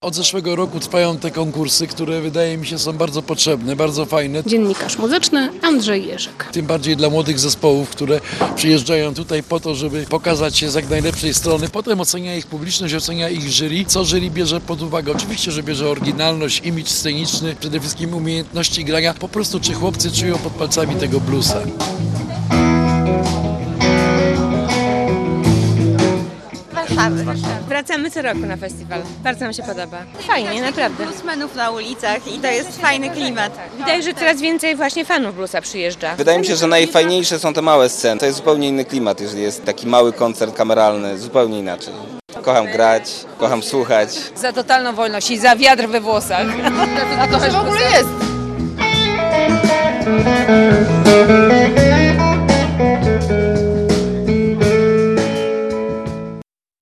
Od zeszłego roku trwają te konkursy, które wydaje mi się są bardzo potrzebne, bardzo fajne. Dziennikarz muzyczny Andrzej Jerzyk. Tym bardziej dla młodych zespołów, które przyjeżdżają tutaj po to, żeby pokazać się z jak najlepszej strony. Potem ocenia ich publiczność, ocenia ich jury. Co jury bierze pod uwagę? Oczywiście, że bierze oryginalność, imidż sceniczny, przede wszystkim umiejętności grania. Po prostu czy chłopcy czują pod palcami tego bluesa. Warszawy. Wracamy co roku na festiwal. Bardzo nam się podoba. Fajnie, naprawdę. Bluesmenów na ulicach i to jest fajny klimat. Widać, że coraz więcej właśnie fanów bluesa przyjeżdża. Wydaje mi się, że najfajniejsze są te małe sceny. To jest zupełnie inny klimat, jeżeli jest taki mały koncert kameralny, zupełnie inaczej. Kocham grać, kocham słuchać. Za totalną wolność i za wiatr we włosach. A to w ogóle jest.